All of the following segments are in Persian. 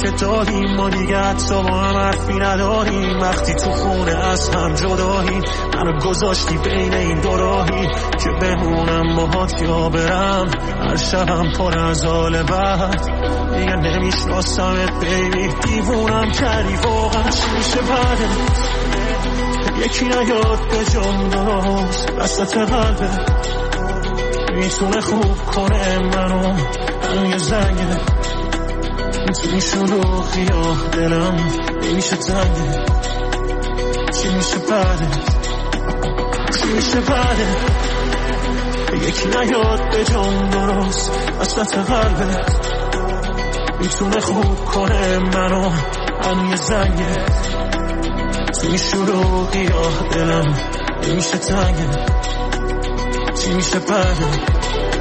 که داریم ما دیگه حتی با هم حرفی نداریم. وقتی تو خونه از هم جداییم منو گذاشتی بین این دو راهی که بمونم باهات یا برم. هر شبم پر از حال بد دیگه نمیشناسمت بیبی. دیوونم کردی واقعا چی میشه بعدت؟ یکی نیاد به جام درست وسط قلبه میتونه خوب کنه منو. هنو یه زنگه میتونی شلوغی یا دلم نمیشه تنگه. چی میشه بعدت؟ چی میشه بعدت؟ یکی نیاد به جام درست وسط قلبه میتونه خوب کنه منو. هنو یه زنگه توی شلوغی یا دلم نمیشه تنگه. چی میشه بعدت؟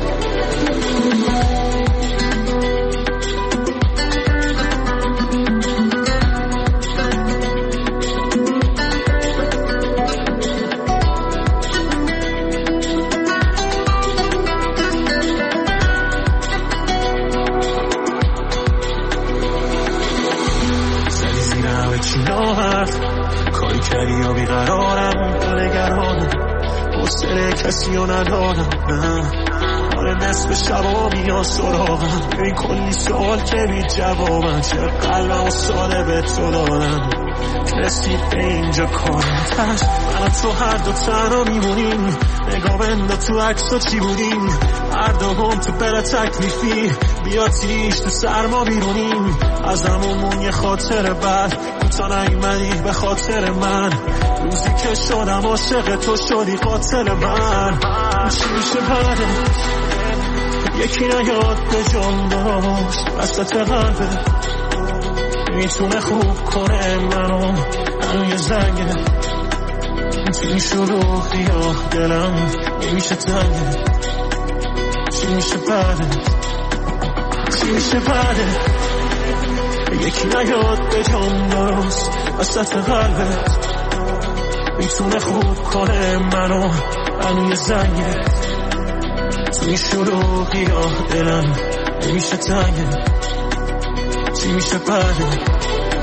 زدی زیر همه چی ناحرف کاری کردی یا بیقرارم نگرانم حوصله کسی رو ندارم. نه آره نصف شبا بیا سراغم این کلی سوال که بی جوابم. چه قلبم و ساده به تو دادم رسید به اینجا کارتش. من تو هر دو تنها میمونیم نگاه بنده تو عکس و چی بودیم. هر دوم تو بره تکلیفی بیا تیش تو سرما بیرونیم. از همون یه خاطر بد کوتا نیمدی به خاطر من. روزی که شدم عاشق تو شدی قاتل من. چی میشه بعدت؟ یکی نیاد به جام درست وسط قلبه میتونه خوب کنه منو. هنو یه زنگه توی شلوغی یا دلم نمیشه تنگه. چی میشه بعدت؟ چی میشه بعدت؟ یکی نیاد به جام درست وسط قلبه میتونه خوب کنه منو. هنو یه زنگه توی شلوغی یا دلم نمیشه تنگه. چی میشه بعدت؟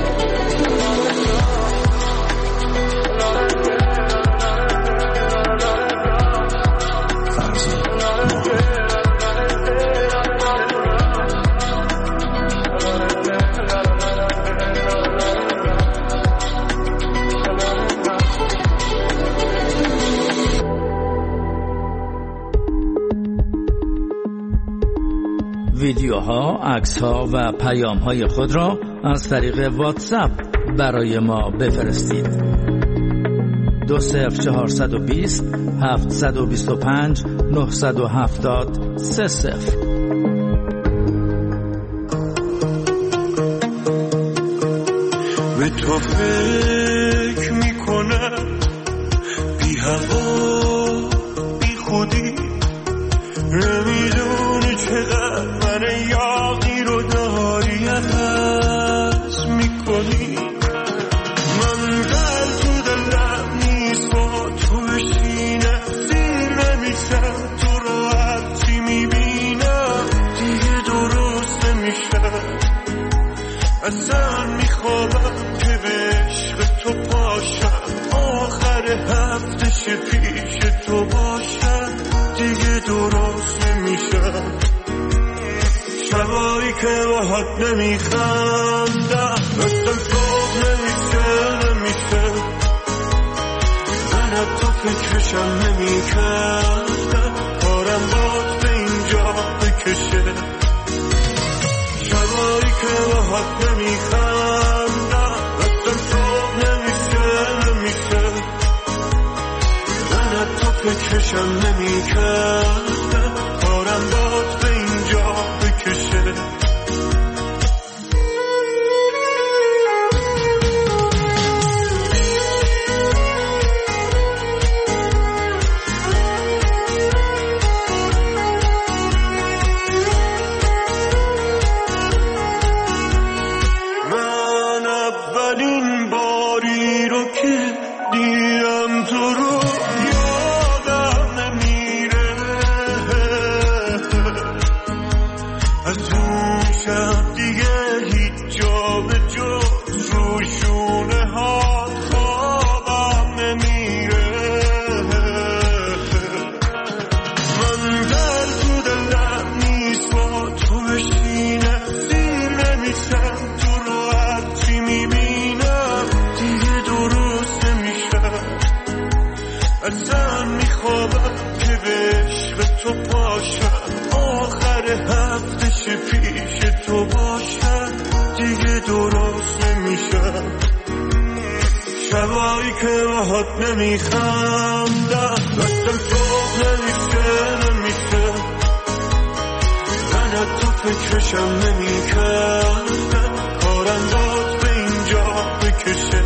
ویدیوها، عکس‌ها و پیام‌های خود را از طریق واتساپ برای ما بفرستید. 20420 725 970 30. به تو فکر میکنم بی هوا بی خودی نمیدونی چقدر من یاقی رو داری عوض میکنی. من دل تو دلم نیست با تو بشینم سیر نمیشم تو رو هرچی میبینم دیگه درست نمیشم. اصلا میخوابم که به عشق تو پاشم آخر هفتش پیش تو باشم دیگه درست نمیشم. شبایی که باهات نمیخندم مثل صبح نمیشه من از تو فکرشم نمیکردم کارم باد به اینجا بکشه. شبایی که باهات نمیخندم مثل صبح نمیشه من از تو فکرشم نمیکردم کارم باد به اینجا بکشه. من اولین باری رو که دیدم تو رو یادم نمیره اصلا میخوابم که به عشق تو پاشم، آخر هفته پیش تو باشم، دیگه درست نمیشم. شبایی که باهات نمیخندم دستم صبح نمیشه من از تو فکرشم نمیکردم، کارم داد به اینجا بکشه.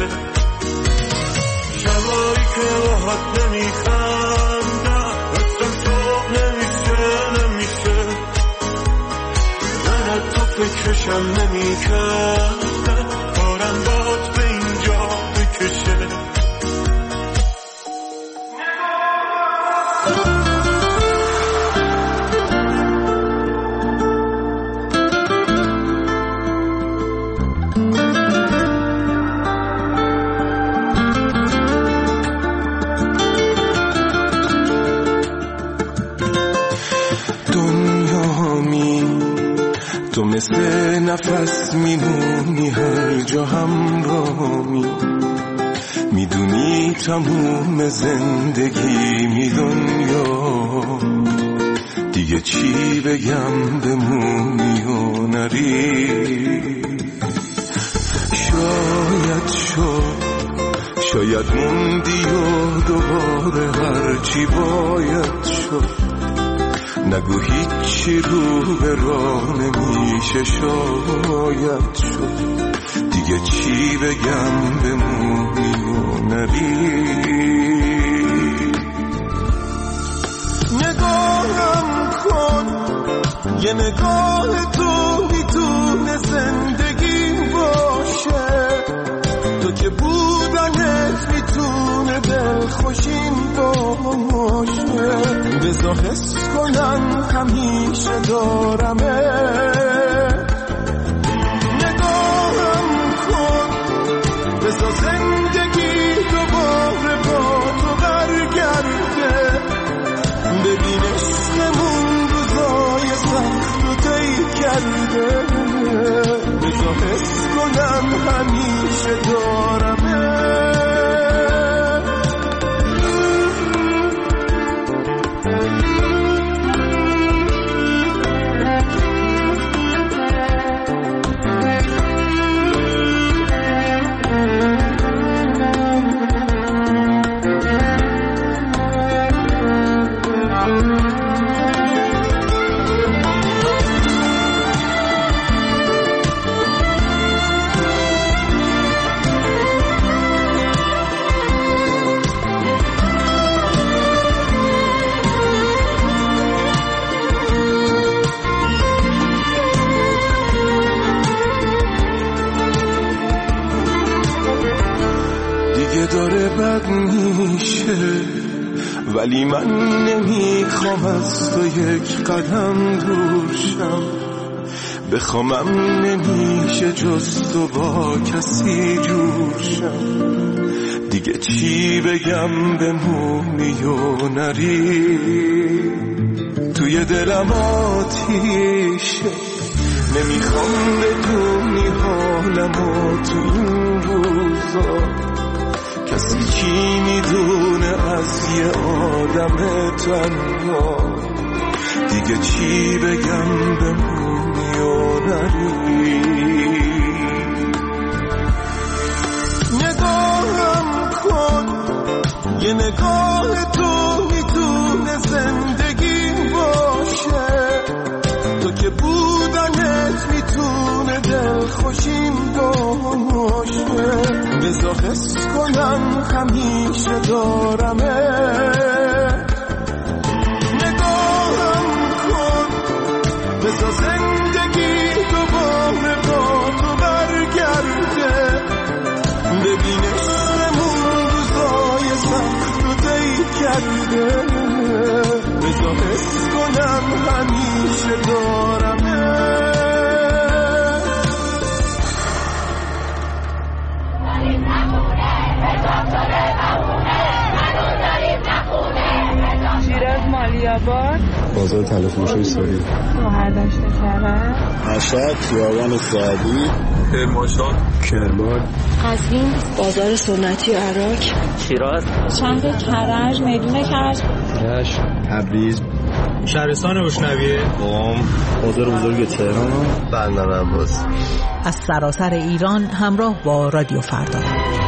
شبایی که باهات نمیخندم دستم صبح نمیشه من از تو فکرشم نمیکردم، کارم داد به اینجا بکشه. تو مثل نفس میمونی هر جا همراهی، میدونی تموم زندگی دنیا، دیگه چی بگم بمونی و نری. شاید موندی و دوباره هرچی باید شد، نگو هیچی رو به راه نمیشه شاید شد، دیگه چی بگم بمونی و نری. نگاهم کن یه نگاه تو میتونه زندگی باشه، تو که بودنت میتونه دلخوشین باشه. بذار حس کنم همیشه دارمه، نگاهم کن بذار زندگی دوباره با تو برگرده، ببین عشقمون روزای سخت رو طی کرده. بذار حس کنم همیشه دارمه. داره بد میشه ولی من نمیخوام از تو یک قدم دور شم، بخوامم نمیشه جز تو با کسی جور شم، دیگه چی بگم بمونی و نری. توی دلم آتیشه نمیخوام بدونی حالمو تو این روزا، کسی چی میدونه از یه آدم تنها، دیگه چی بگم بمونی و نری. نگاهم کن یه نگاه تو میتونه زندگی باشه، تو که بودنت میتونه دلخوشین باشه. بذار حس کنم همیشه دارمه، نگاهم کن بذار زندگی دوباره با تو برگرده، ببین عشقمون روزای سخت رو طی کرده. بذار حس کنم همیشه دارمه. شیراز مالیا آباد، بازار تلفروشی ساری، مهردشت کرج، مشهد، خیابان سعدی، کرمانشاه، کرمان، قزوین، بازار سنتی عراق، شیراز، شهر کرج، میدون کرج، کرج، تبریز، شهرستان روشنویه، قم، بازار بزرگ تهران، بندر عباس. از سراسر ایران همراه با رادیو فردا.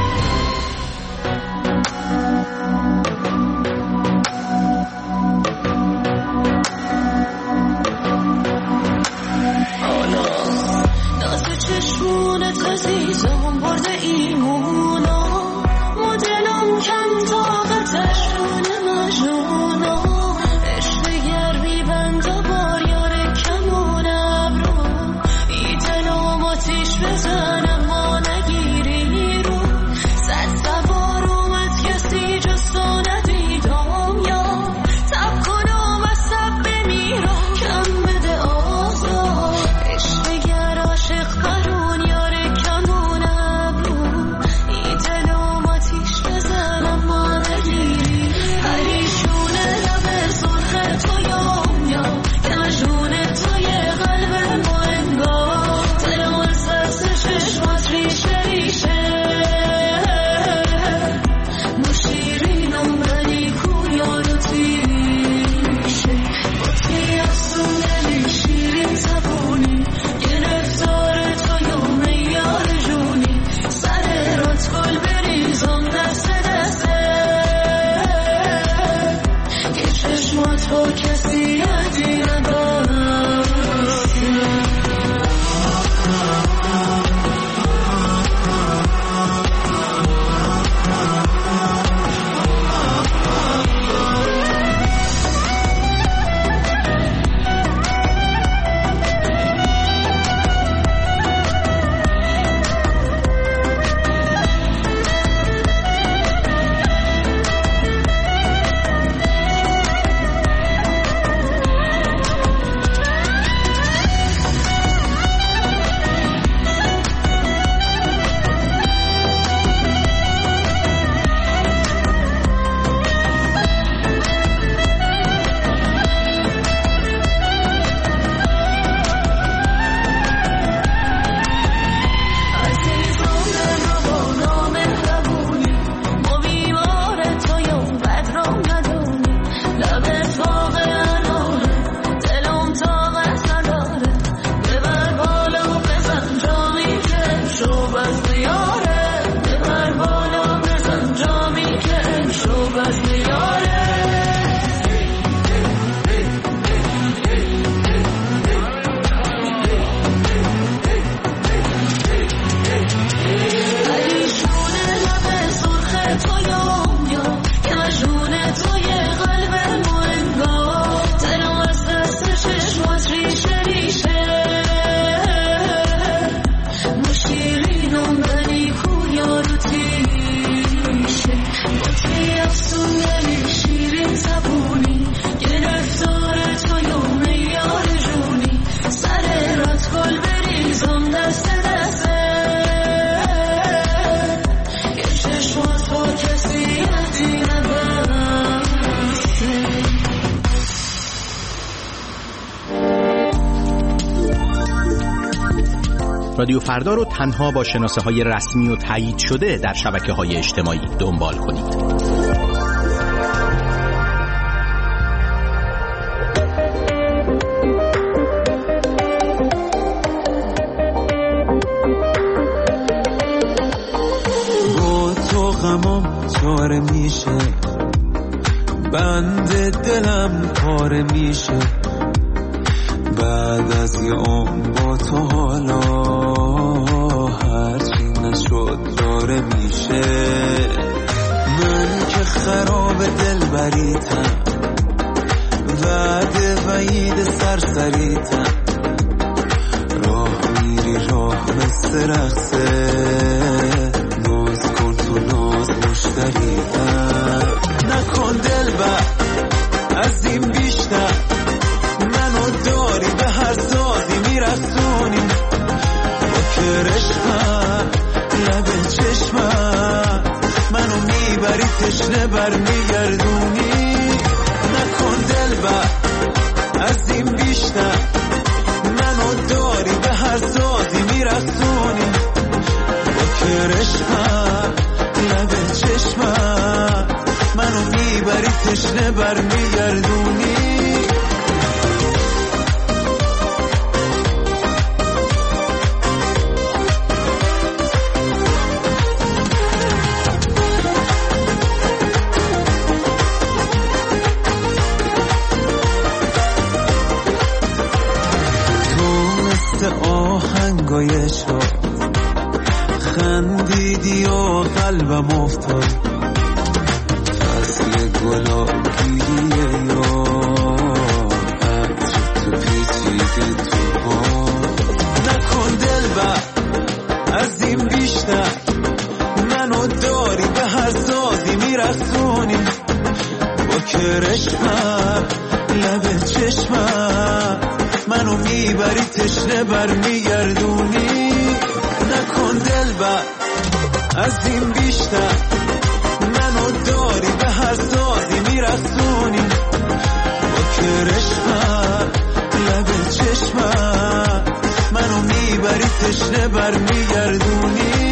رادیو فردا رو تنها با شناسه‌های رسمی و تایید شده در شبکه‌های اجتماعی دنبال کنید. با تو غمام چاره میشه، بند دلم پاره میشه، بعد از یه عمر با تو حالا هرچی نشد داره میشه. من که خراب دل بریتم، وعده وعید سرسریتم، راه میری راه مثل رقصه، ناز کن تو ناز مشتریتم. نکن دل بر از این بیشتر، منو داری به هر سازی میرسونی، با کرشمم لب چشمم منو میبری تشنه بر میگردونی. نکن دل بر چشمم لب چشمم منو میبری تشنه برمیگردونی آهنگای شد خندیدی و قلبم افتاد فصل گلابیه یا عطر تو پیچیده تو ها نکن دلبر از این بیشتر منو داری به هر سازی میرسونی با کرشمم لب چشمم منو میبری تشنه برمیگردونی نکن دلبر از این بیشتر منو داری به هر سازی میرسونی با کرشمم لب چشمم منو میبری تشنه برمیگردونی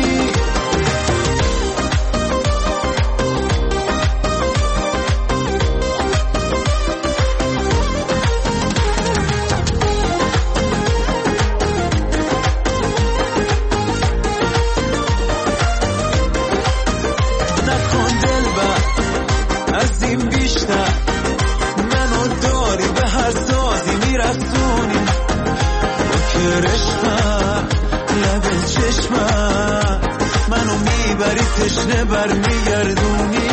تشنه برمیگردونی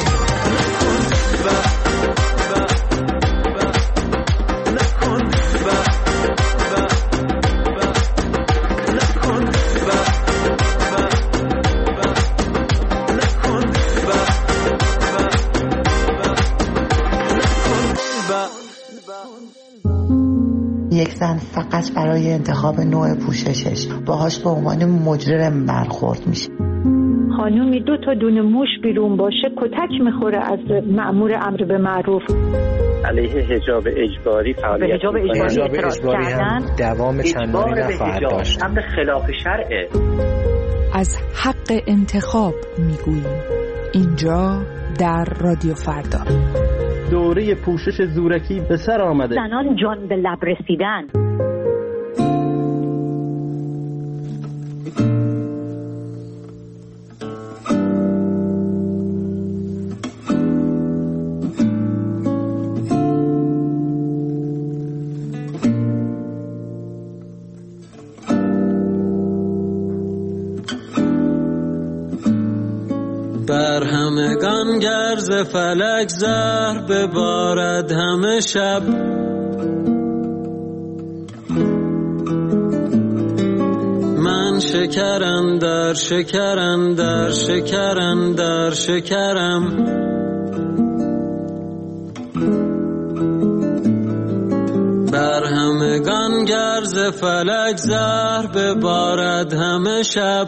یک زن فقط برای انتخاب نوع پوششش باهاش به عنوان مجرم برخورد میشه. خانومی 2 تا دونه موش بیرون باشه کتک میخوره از مأمور امر به معروف. علیه حجاب اجباری فعالیت حجاب اجباری هم دوام چندانی نخواهد داشت. امر خلاف شرعه. از حق انتخاب میگوییم اینجا در رادیو فردا. دوره پوشش زورکی به سر آمده. زنان جان به لب رسیدن. بر همگان گرز فلک زهر ببارد همه شب من شکرم در شکرم در شکرم در شکرم بر همگان گرز فلک زهر ببارد همه شب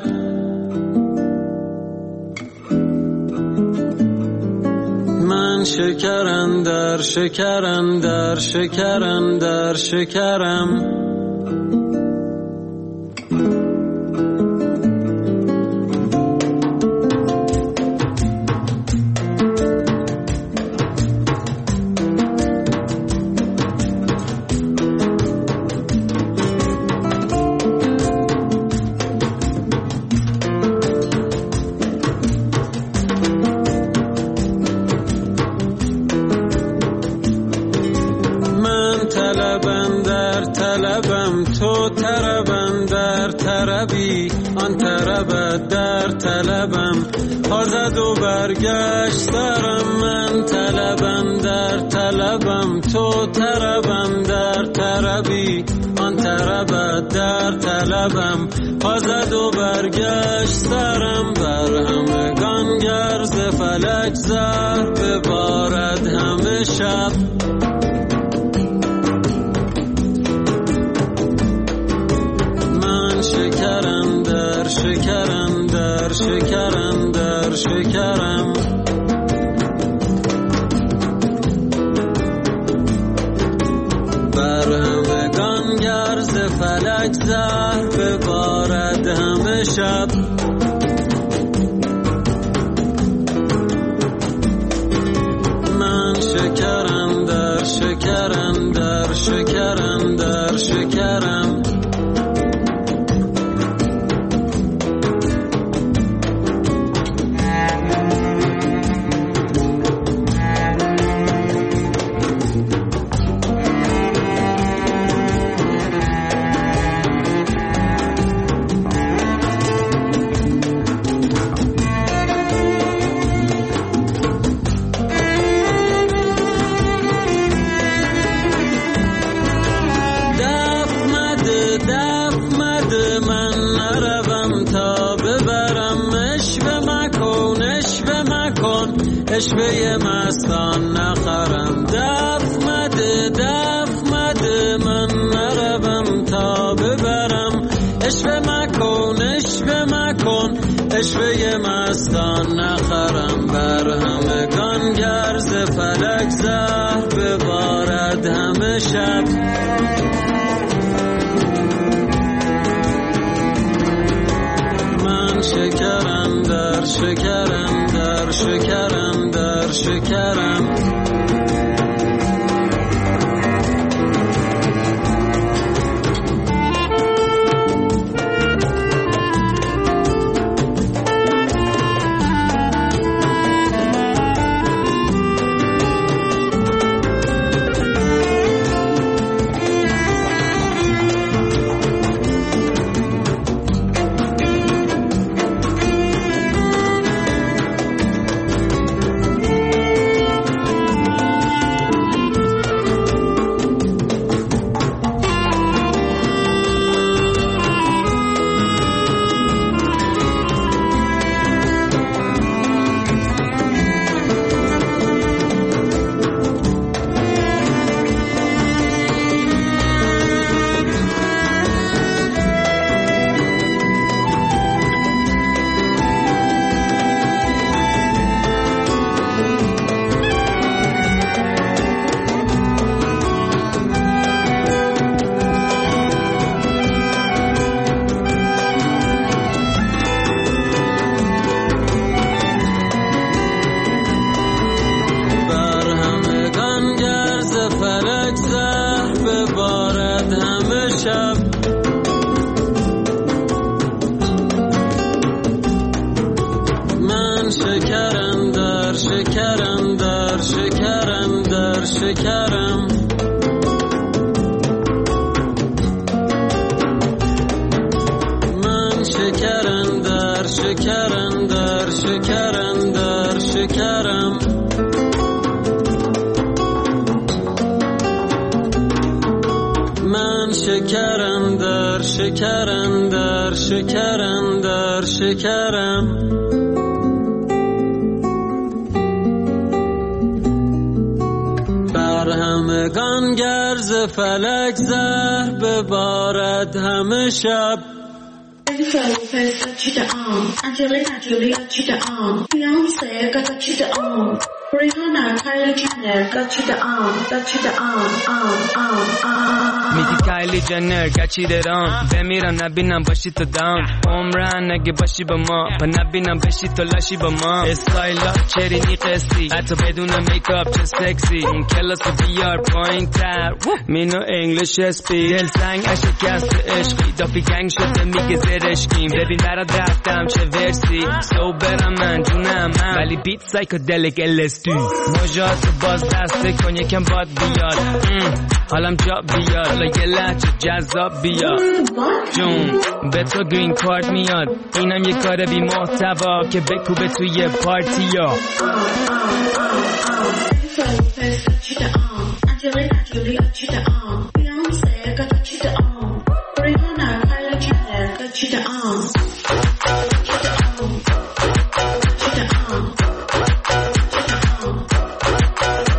من شکرم در شکرم در شکرم در شکرم تو طربم در طربی آن طربت در طلبم آزد و برگشت دارم من طلبم در طلبم تو طربم در طربی آن طربت در طلبم آزد و برگشت دارم بر همگان گرز فلک زهر ببارد همه شب شکرم در شکرم در شکرم در شکرم بر همگان گرز فلک زهر ببارد همه شب شکرم در شکرم در شکرم اشوه مستان نخرم دف مده من نروم تا ببرم اشوه مکن اشوه مستان نخرم بر همگان گرز فلک زهر ببارد همه شب من شکرم در شکرم در شکرم در شکرم شکرم در شکرم در شکرم در شکرم بر همگان گرز فلک زهر ببارد همه شب to the arm, Angelina Jolie to the arm, Beyonce got to the arm, Rihanna, Kylie Jenner got to the arm, میگی کایلی جنر گچی درام بمیرم نبینم باشی تو دام عمرن نگه باشی با ما پا نبینم بشی تو لاشی با ما استایلا چرینی قصی حتی بدون میکاپ چه سکسی اون کلاس بیار پایین تر مینو انگلیش اسپی دل سنگ اشکست عشقی دافی گنگ شده میگه زرشکیم ببین برات رفتم چه ورسی سو برم من جونم من ولی بیت سایکودلیک LSD موجات باز دسته کن یکم باد بیاد حالم جا بیاد حالا یه لحچه جذاب بیاد جون به تو گرین کارت میاد اینم یه کار بی محتوا که بکوبه توی پارتی ها Angelina Jolie to the arm